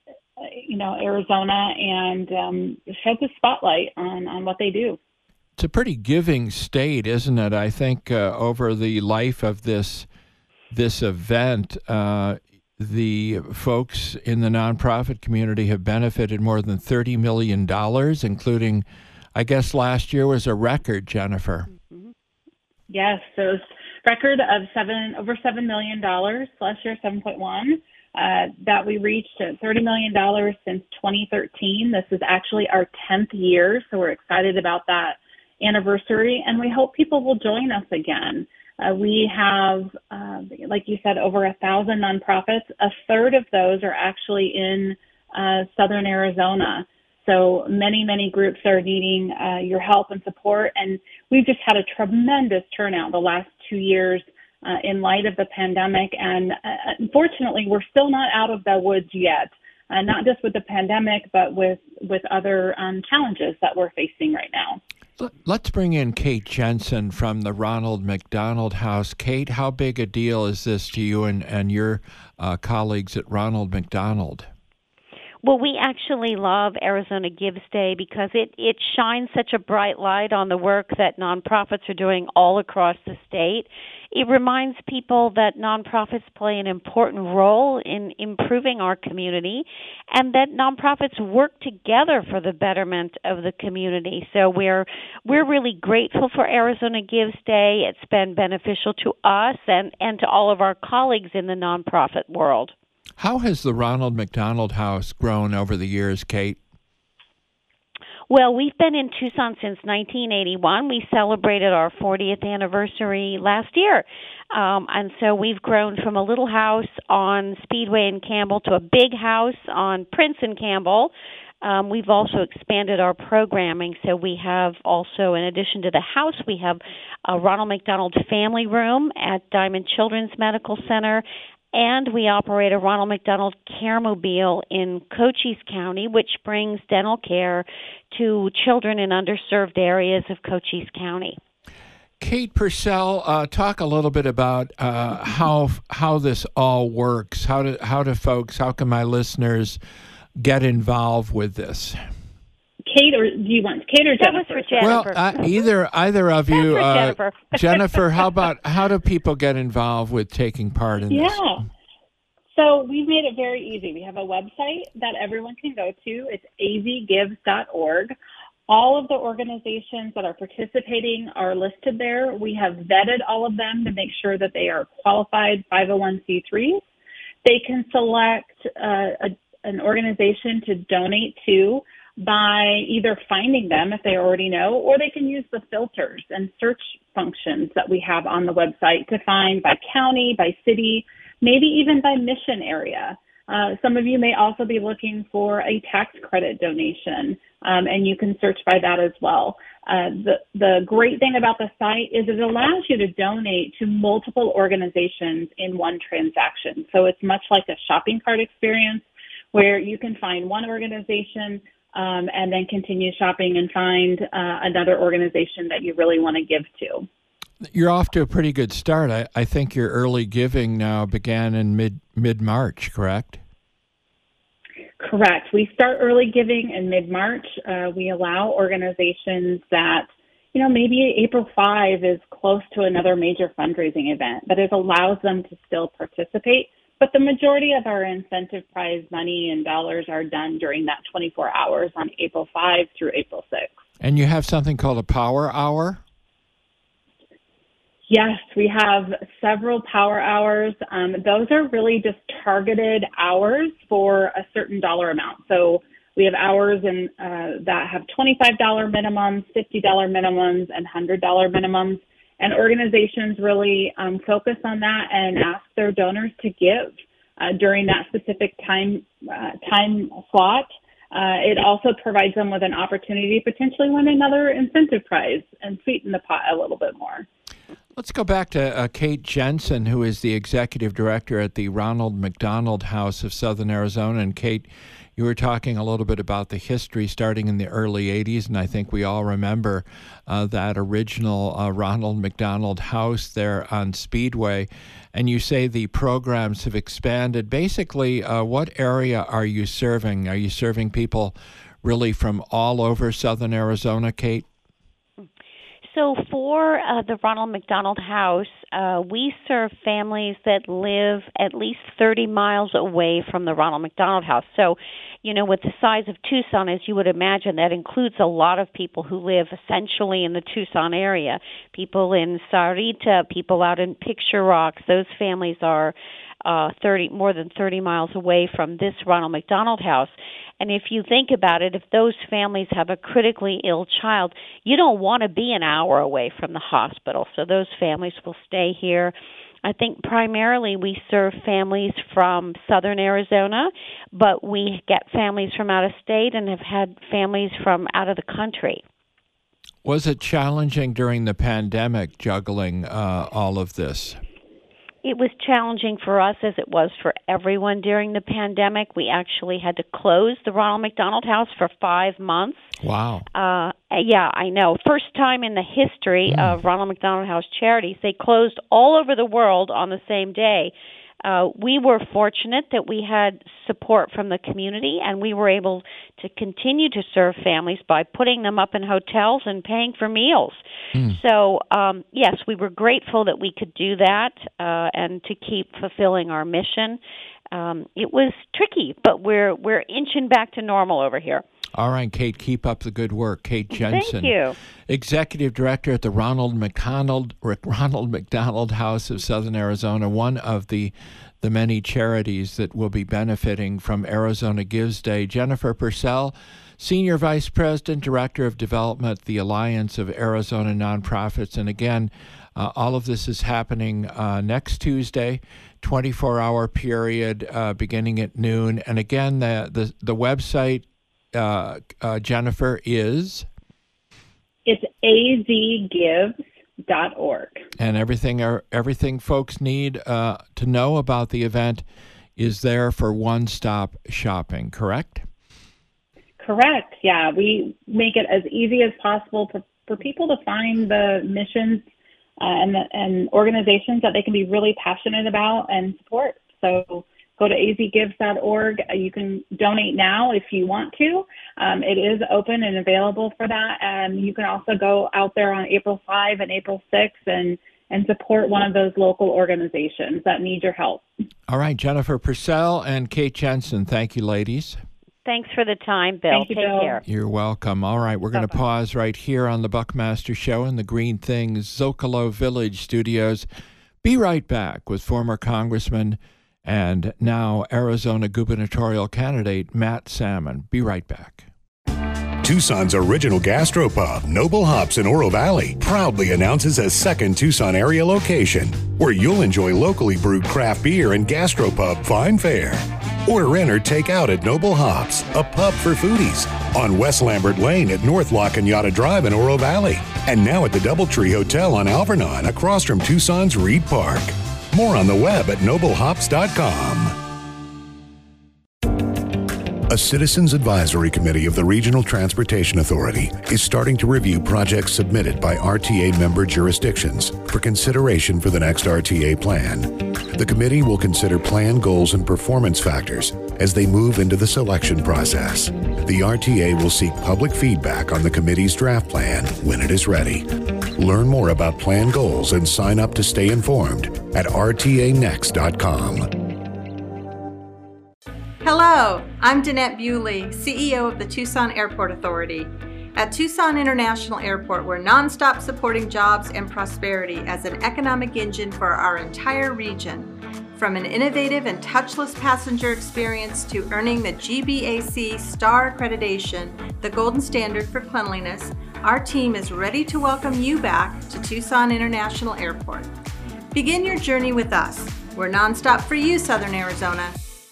Speaker 3: you know, Arizona, and um, sheds a spotlight on, on what they do.
Speaker 1: It's a pretty giving state, isn't it? I think uh, over the life of this this event, uh, the folks in the nonprofit community have benefited more than thirty million dollars, including, I guess last year was a record, Jennifer.
Speaker 3: Mm-hmm. Yes, so record of seven over seven million dollars last year, seven point one. Uh, that we reached at thirty million dollars since twenty thirteen. This is actually our tenth year, so we're excited about that anniversary, and we hope people will join us again. Uh, we have, uh, like you said, over a thousand nonprofits. A third of those are actually in uh, Southern Arizona. So many, many groups are needing uh, your help and support, and we've just had a tremendous turnout the last two years uh, in light of the pandemic. And uh, unfortunately, we're still not out of the woods yet, uh, not just with the pandemic, but with, with other um, challenges that we're facing right now.
Speaker 1: Let's bring in Kate Jensen from the Ronald McDonald House. Kate, how big a deal is this to you and, and your uh, colleagues at Ronald McDonald?
Speaker 14: Well, we actually love Arizona Gives Day because it, it shines such a bright light on the work that nonprofits are doing all across the state. It reminds people that nonprofits play an important role in improving our community and that nonprofits work together for the betterment of the community. So we're we're really grateful for Arizona Gives Day. It's been beneficial to us and, and to all of our colleagues in the nonprofit world.
Speaker 1: How has the Ronald McDonald House grown over the years, Kate?
Speaker 14: Well, we've been in Tucson since nineteen eighty-one. We celebrated our fortieth anniversary last year. Um, and so we've grown from a little house on Speedway in Campbell to a big house on Prince and Campbell. Um, we've also expanded our programming. So we have also, in addition to the house, we have a Ronald McDonald Family Room at Diamond Children's Medical Center. And we operate a Ronald McDonald Caremobile in Cochise County, which brings dental care to children in underserved areas of Cochise County.
Speaker 1: Kate Purcell, uh, talk a little bit about uh, how how this all works. How do how do folks, how can my listeners get involved with this?
Speaker 15: Kate, or do you want Kate or Jennifer?
Speaker 14: That was for Jennifer.
Speaker 1: Well, uh, either either of you.
Speaker 14: That's for
Speaker 1: uh,
Speaker 14: Jennifer.
Speaker 1: Jennifer, how about how do people get involved with taking part in
Speaker 15: yeah.
Speaker 1: this?
Speaker 15: Yeah. So we've made it very easy. We have a website that everyone can go to. It's a z gives dot org. All of the organizations that are participating are listed there. We have vetted all of them to make sure that they are qualified five oh one c threes. They can select uh, a, an organization to donate to by either finding them if they already know, or they can use the filters and search functions that we have on the website to find by county, by city, maybe even by mission area. Uh, some of you may also be looking for a tax credit donation, um, and you can search by that as well. Uh, the, the great thing about the site is it allows you to donate to multiple organizations in one transaction. So it's much like a shopping cart experience where you can find one organization um, and then continue shopping and find uh, another organization that you really want to give to.
Speaker 1: You're off to a pretty good start. I, I think your early giving now began in mid mid-March, correct?
Speaker 15: Correct. We start early giving in mid-March. Uh, we allow organizations that, you know, maybe April fifth is close to another major fundraising event, but it allows them to still participate. But the majority of our incentive prize money and dollars are done during that twenty-four hours on April fifth through April sixth.
Speaker 1: And you have something called a power hour?
Speaker 15: Yes, we have several power hours. Um, those are really just targeted hours for a certain dollar amount. So we have hours in, uh, that have twenty-five dollars minimums, fifty dollars minimums, and one hundred dollars minimums. And organizations really um, focus on that and ask their donors to give uh, during that specific time uh, time slot. Uh, it also provides them with an opportunity to potentially win another incentive prize and sweeten the pot a little bit more.
Speaker 1: Let's go back to uh, Kate Jensen, who is the executive director at the Ronald McDonald House of Southern Arizona. And Kate, you were talking a little bit about the history starting in the early eighties, and I think we all remember uh, that original uh, Ronald McDonald House there on Speedway. And you say the programs have expanded. Basically, uh, what area are you serving? Are you serving people really from all over Southern Arizona, Kate?
Speaker 14: So for uh, the Ronald McDonald House, uh, we serve families that live at least thirty miles away from the Ronald McDonald House. So, you know, with the size of Tucson, as you would imagine, that includes a lot of people who live essentially in the Tucson area. People in Sarita, people out in Picture Rocks, those families are uh, thirty more than thirty miles away from this Ronald McDonald House. And if you think about it, if those families have a critically ill child, you don't want to be an hour away from the hospital. So those families will stay here. I think primarily we serve families from Southern Arizona, but we get families from out of state and have had families from out of the country.
Speaker 1: Was it challenging during the pandemic juggling uh, all of this?
Speaker 14: It was challenging for us as it was for everyone during the pandemic. We actually had to close the Ronald McDonald House for five months.
Speaker 1: Wow.
Speaker 14: Uh, yeah, I know. First time in the history mm. of Ronald McDonald House Charities. They closed all over the world on the same day. Uh, we were fortunate that we had support from the community, and we were able to continue to serve families by putting them up in hotels and paying for meals. Mm. So, um, yes, we were grateful that we could do that uh, and to keep fulfilling our mission. Um, it was tricky, but we're we're inching back to normal over here.
Speaker 1: All right, Kate, keep up the good work. Kate Jensen.
Speaker 14: Thank you.
Speaker 1: Executive Director at the Ronald McDonald, Ronald McDonald House of Southern Arizona, one of the the many charities that will be benefiting from Arizona Gives Day. Jennifer Purcell, Senior Vice President, Director of Development, the Alliance of Arizona Nonprofits. And again, uh, all of this is happening uh, next Tuesday, twenty-four hour period, uh, beginning at noon. And again, the the, the website, uh, uh, Jennifer, is?
Speaker 15: It's a z gives dot org.
Speaker 1: And everything are, everything folks need uh, to know about the event is there for one-stop shopping, correct?
Speaker 15: Correct. Yeah, we make it as easy as possible for, for people to find the missions uh, and the, and organizations that they can be really passionate about and support. So go to a z gives dot org. You can donate now if you want to. Um, it is open and available for that. And you can also go out there on April fifth and April sixth and, and support one of those local organizations that need your help.
Speaker 1: All right, Jennifer Purcell and Kate Jensen, thank you, ladies.
Speaker 14: Thanks for the time, Bill.
Speaker 15: Thank you,
Speaker 14: Take
Speaker 15: Bill.
Speaker 14: care.
Speaker 1: You're welcome. All right, we're going to pause right here on the Buckmaster Show in the Green Things Zocalo Village studios. Be right back with former Congressman and now Arizona gubernatorial candidate Matt Salmon. Be right back.
Speaker 4: Tucson's original gastropub, Noble Hops in Oro Valley, proudly announces a second Tucson area location where you'll enjoy locally brewed craft beer and gastropub fine fare. Order in or take out at Noble Hops, a pub for foodies, on West Lambert Lane at North La Cañada Drive in Oro Valley, and now at the Doubletree Hotel on Alvernon across from Tucson's Reed Park. More on the web at noble hops dot com. A Citizens Advisory Committee of the Regional Transportation Authority is starting to review projects submitted by R T A member jurisdictions for consideration for the next R T A plan. The committee will consider plan goals and performance factors as they move into the selection process. The R T A will seek public feedback on the committee's draft plan when it is ready. Learn more about plan goals and sign up to stay informed at r t a next dot com.
Speaker 16: Hello, I'm Danette Bewley, C E O of the Tucson Airport Authority. At Tucson International Airport, we're nonstop supporting jobs and prosperity as an economic engine for our entire region. From an innovative and touchless passenger experience to earning the G B A C Star Accreditation, the golden standard for cleanliness, our team is ready to welcome you back to Tucson International Airport. Begin your journey with us. We're nonstop for you, Southern Arizona.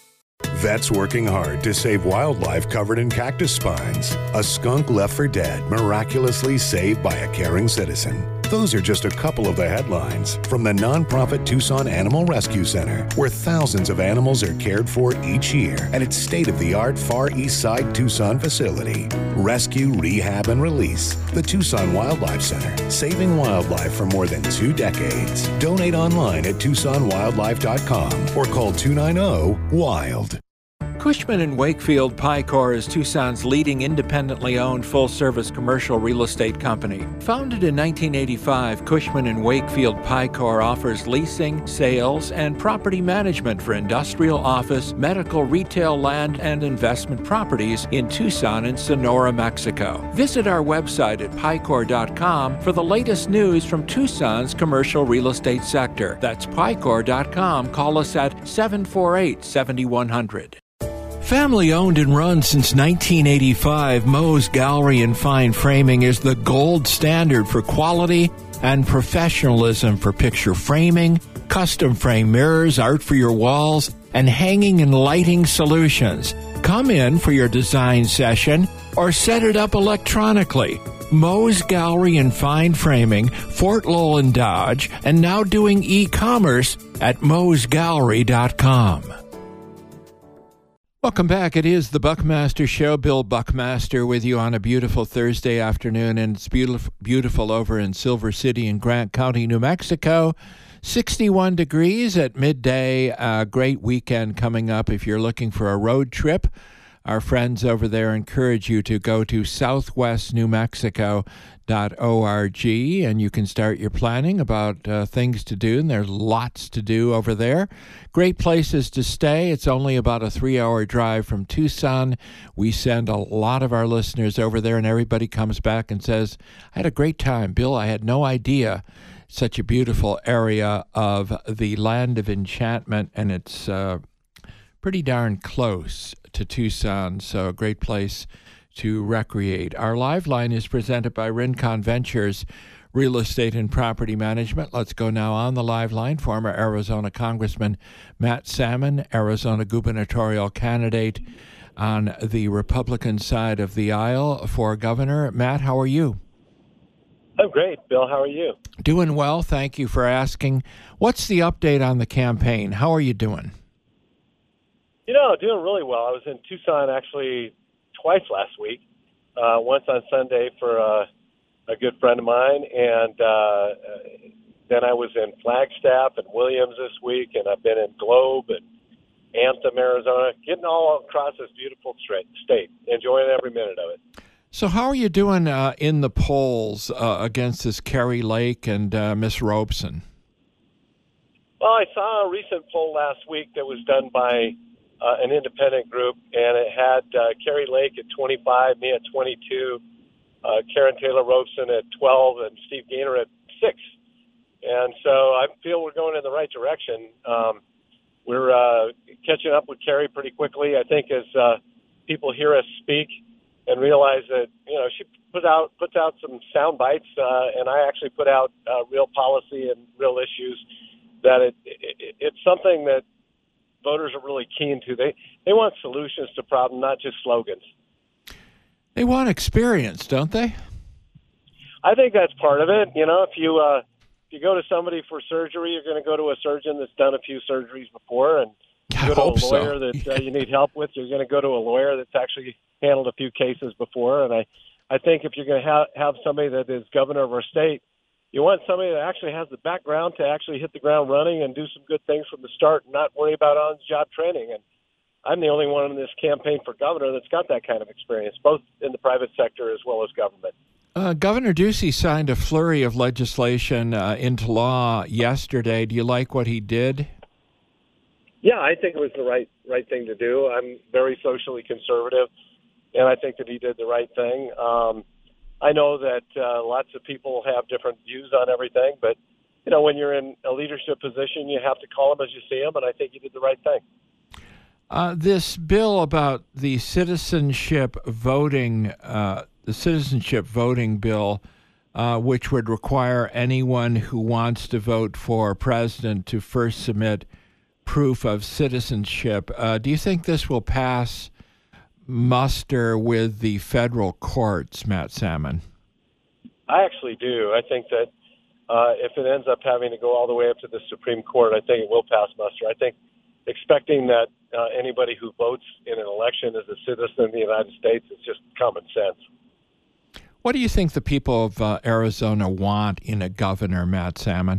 Speaker 4: Vets working hard to save wildlife covered in cactus spines. A skunk left for dead, miraculously saved by a caring citizen. Those are just a couple of the headlines from the nonprofit Tucson Animal Rescue Center, where thousands of animals are cared for each year at its state-of-the-art Far East Side Tucson facility. Rescue, rehab, and release. The Tucson Wildlife Center, saving wildlife for more than two decades. Donate online at tucson wildlife dot com or call two nine zero WILD.
Speaker 1: Cushman and Wakefield Picor is Tucson's leading independently owned full-service commercial real estate company. Founded in nineteen eighty-five, Cushman and Wakefield Picor offers leasing, sales, and property management for industrial, office, medical, retail, land, and investment properties in Tucson and Sonora, Mexico. Visit our website at picor dot com for the latest news from Tucson's commercial real estate sector. That's picor dot com. Call us at seven four eight, seven one zero zero. Family owned and run since nineteen eighty-five, Moe's Gallery and Fine Framing is the gold standard for quality and professionalism for picture framing, custom frame mirrors, art for your walls, and hanging and lighting solutions. Come in for your design session or set it up electronically. Moe's Gallery and Fine Framing, Fort Lowell and Dodge, and now doing e-commerce at moes gallery dot com. Welcome back. It is the Buckmaster Show. Bill Buckmaster with you on a beautiful Thursday afternoon, and it's beautiful, beautiful over in Silver City in Grant County, New Mexico. sixty-one degrees at midday. A great weekend coming up if you're looking for a road trip. our friends over there encourage you to go to southwest new mexico dot org, and you can start your planning about uh, things to do, and there's lots to do over there. Great places to stay. It's only about a three-hour drive from Tucson. We send a lot of our listeners over there, and everybody comes back and says, I had a great time, Bill. I had no idea such a beautiful area of the land of enchantment, and it's uh, pretty darn close to Tucson, so a great place to recreate. Our live line is presented by Rincon Ventures Real Estate and Property Management. Let's go now on the live line. Former Arizona Congressman Matt Salmon, Arizona gubernatorial candidate on the Republican side of the aisle for governor. Matt, how are you?
Speaker 17: I'm great. Bill, how are you?
Speaker 1: Doing well. Thank you for asking. What's the update on the campaign? How are you doing?
Speaker 17: You know, doing really well. I was in Tucson actually twice last week, uh, once on Sunday for uh, a good friend of mine, and uh, then I was in Flagstaff and Williams this week, and I've been in Globe and Anthem, Arizona, getting all across this beautiful state, enjoying every minute of it.
Speaker 1: So how are you doing uh, in the polls uh, against this Kari Lake and uh, Miss Robeson?
Speaker 17: Well, I saw a recent poll last week that was done by Uh, an independent group, and it had uh, Kari Lake at twenty-five, me at twenty-two, uh, Karen Taylor Robeson at twelve, and Steve Gaynor at six. And so I feel we're going in the right direction. Um, we're uh, catching up with Kari pretty quickly. I think as uh, people hear us speak and realize that, you know, she put out puts out some sound bites, uh, and I actually put out uh, real policy and real issues. That it, it it's something that voters are really keen to. They they want solutions to problems, not just slogans.
Speaker 1: They want experience, don't they?
Speaker 17: I think that's part of it. You know, if you uh, if you go to somebody for surgery, you're going to go to a surgeon that's done a few surgeries before, and you go to a lawyer so. that uh, you need help with. You're going to go to a lawyer that's actually handled a few cases before. And I, I think if you're going to have have somebody that is governor of our state, you want somebody that actually has the background to actually hit the ground running and do some good things from the start and not worry about on-the-job training. And I'm the only one in this campaign for governor that's got that kind of experience, both in the private sector as well as government.
Speaker 1: Uh, Governor Ducey signed a flurry of legislation uh, into law yesterday. Do you like what he did?
Speaker 17: Yeah, I think it was the right right thing to do. I'm very socially conservative, and I think that he did the right thing. Um, I know that uh, lots of people have different views on everything, but, you know, when you're in a leadership position, you have to call them as you see them, and I think he did the right thing.
Speaker 1: Uh, this bill about the citizenship voting, uh, the citizenship voting bill, uh, which would require anyone who wants to vote for president to first submit proof of citizenship. Uh, do you think this will pass muster with the federal courts, Matt Salmon?
Speaker 17: I actually do. I think that uh, if it ends up having to go all the way up to the Supreme Court, I think it will pass muster. I think expecting that uh, anybody who votes in an election is a citizen of the United States is just common sense.
Speaker 1: What do you think the people of uh, Arizona want in a governor, Matt Salmon?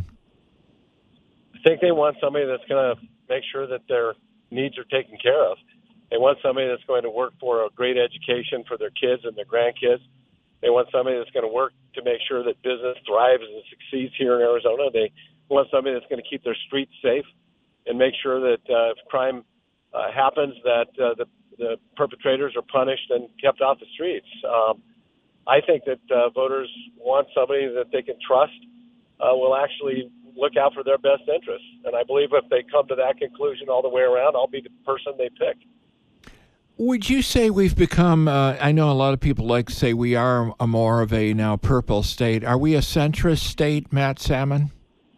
Speaker 17: I think they want somebody that's going to make sure that their needs are taken care of. They want somebody that's going to work for a great education for their kids and their grandkids. They want somebody that's going to work to make sure that business thrives and succeeds here in Arizona. They want somebody that's going to keep their streets safe and make sure that uh, if crime uh, happens, that uh, the, the perpetrators are punished and kept off the streets. Um, I think that uh, voters want somebody that they can trust uh, will actually look out for their best interests. And I believe if they come to that conclusion all the way around, I'll be the person they pick.
Speaker 1: Would you say we've become, uh, I know a lot of people like to say we are a more of a now purple state. Are we a centrist state, Matt Salmon?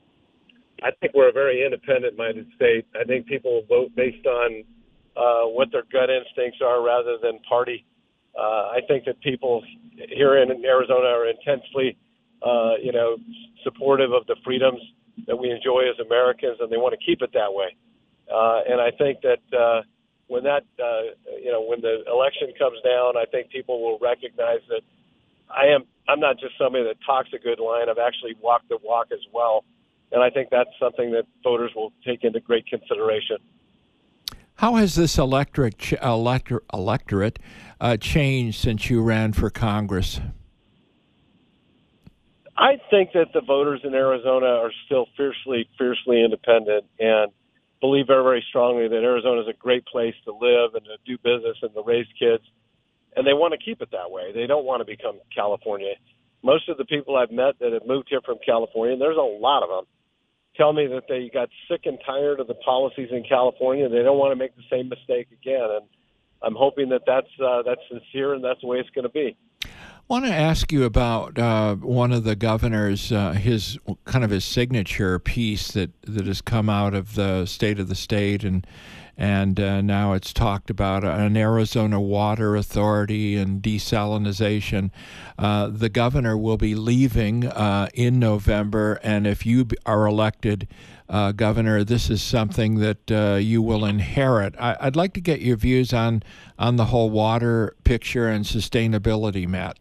Speaker 17: I think we're a very independent-minded state. I think people vote based on uh, what their gut instincts are rather than party. Uh, I think that people here in Arizona are intensely, uh, you know, supportive of the freedoms that we enjoy as Americans, and they want to keep it that way. Uh, and I think that uh, when that, uh, you know, when the election comes down, I think people will recognize that I am, I'm not just somebody that talks a good line. I've actually walked the walk as well. And I think that's something that voters will take into great consideration.
Speaker 1: How has this electorate ch- elector- electorate uh, changed since you ran for Congress?
Speaker 17: I think that the voters in Arizona are still fiercely, fiercely independent and believe very, very strongly that Arizona is a great place to live and to do business and to raise kids. And they want to keep it that way. They don't want to become California. Most of the people I've met that have moved here from California, and there's a lot of them, tell me that they got sick and tired of the policies in California. And they don't want to make the same mistake again. And I'm hoping that that's, uh, that's sincere and that's the way it's going to be.
Speaker 1: I want to ask you about uh, one of the governors, uh, his kind of his signature piece that, that has come out of the State of the State, and and uh, now it's talked about an Arizona Water Authority and desalinization. Uh, the governor will be leaving uh, in November, and if you are elected uh, governor, this is something that uh, you will inherit. I, I'd like to get your views on on the whole water picture and sustainability, Matt.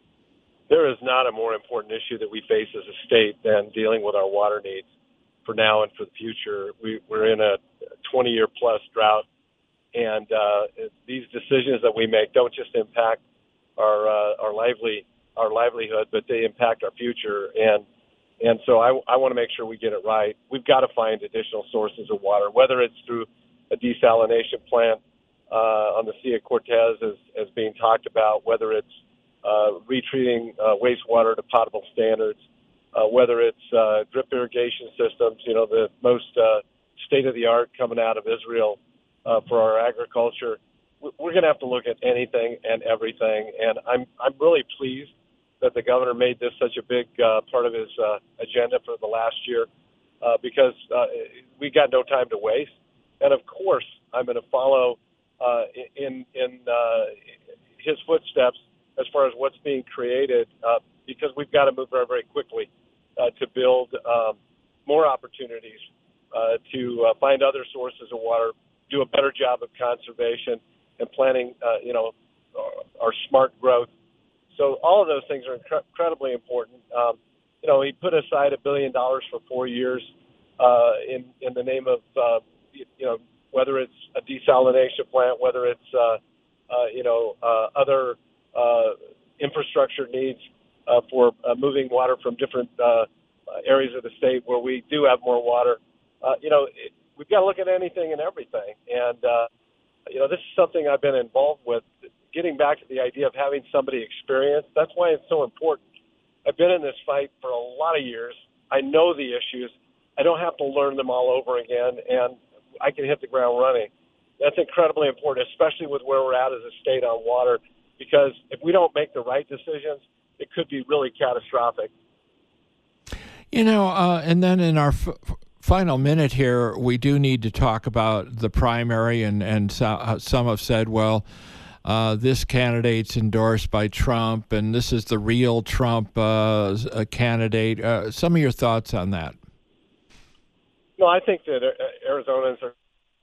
Speaker 17: There is not a more important issue that we face as a state than dealing with our water needs for now and for the future. We, we're in a twenty-year plus drought, and uh, these decisions that we make don't just impact our uh, our lively our livelihood, but they impact our future. And and so I, I want to make sure we get it right. We've got to find additional sources of water, whether it's through a desalination plant uh, on the Sea of Cortez, as, as being talked about, whether it's Uh, retreating uh, wastewater to potable standards, uh, whether it's uh, drip irrigation systems, you know, the most uh, state-of-the-art coming out of Israel uh, for our agriculture. We're going to have to look at anything and everything, and I'm I'm really pleased that the governor made this such a big uh, part of his uh, agenda for the last year uh, because uh, we got no time to waste. And, of course, I'm going to follow uh, in, in uh, his footsteps as far as what's being created, uh, because we've got to move very, very quickly uh, to build um, more opportunities uh, to uh, find other sources of water, do a better job of conservation and planning, uh, you know, our, our smart growth. So all of those things are incre- incredibly important. Um, you know, he put aside a billion dollars for four years uh, in, in the name of, uh, you know, whether it's a desalination plant, whether it's, uh, uh, you know, uh, other Uh, infrastructure needs uh, for uh, moving water from different uh, areas of the state where we do have more water. Uh, you know, it, we've got to look at anything and everything. And, uh, you know, this is something I've been involved with, getting back to the idea of having somebody experienced. That's why it's so important. I've been in this fight for a lot of years. I know the issues. I don't have to learn them all over again, and I can hit the ground running. That's incredibly important, especially with where we're at as a state on water, because if we don't make the right decisions, it could be really catastrophic.
Speaker 1: You know, uh, and then in our f- final minute here, we do need to talk about the primary, and, and so, some have said, well, uh, this candidate's endorsed by Trump, and this is the real Trump uh, candidate. Uh, some of your thoughts on that?
Speaker 17: No, I think that Arizonans are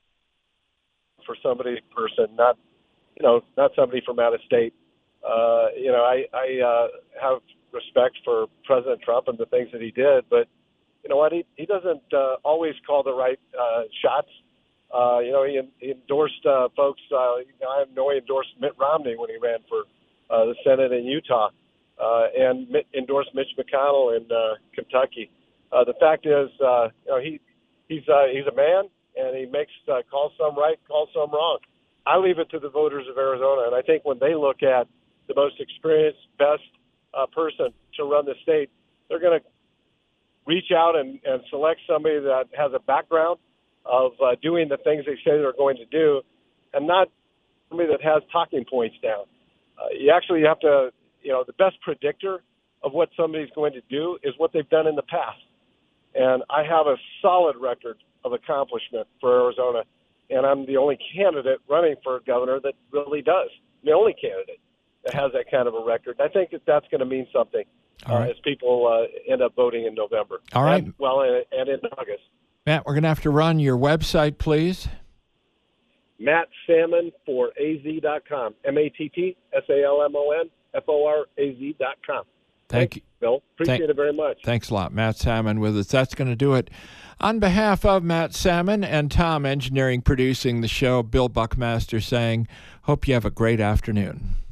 Speaker 17: for somebody person, not you know, not somebody from out of state. Uh, you know, I, I uh, have respect for President Trump and the things that he did, but you know what? He, he doesn't uh, always call the right uh, shots. Uh, you know, he, he endorsed uh, folks. Uh, you know, I know he endorsed Mitt Romney when he ran for uh, the Senate in Utah, uh, and Mitt, endorsed Mitch McConnell in uh, Kentucky. Uh, the fact is, uh, you know, he he's uh, he's a man, and he makes uh, calls some right, calls some wrong. I leave it to the voters of Arizona, and I think when they look at the most experienced, best uh, person to run the state, they're going to reach out and, and select somebody that has a background of uh, doing the things they say they're going to do, and not somebody that has talking points down. Uh, you actually have to, you know, the best predictor of what somebody's going to do is what they've done in the past. And I have a solid record of accomplishment for Arizona, and I'm the only candidate running for governor that really does. The only candidate that has that kind of a record. I think that that's going to mean something uh, right. as people uh, end up voting in November.
Speaker 1: All right.
Speaker 17: And, well, and, and in August.
Speaker 1: Matt, we're going to have to run your website, please.
Speaker 17: Matt Salmon for A Z dot com. M A T T S A L M O N F O R A Z dot com.
Speaker 1: Thank
Speaker 17: Thanks,
Speaker 1: you.
Speaker 17: Bill. Appreciate
Speaker 1: Thank-
Speaker 17: it very much.
Speaker 1: Thanks a lot. Matt Salmon with us. That's going to do it. On behalf of Matt Salmon and Tom, engineering, producing the show, Bill Buckmaster saying, hope you have a great afternoon.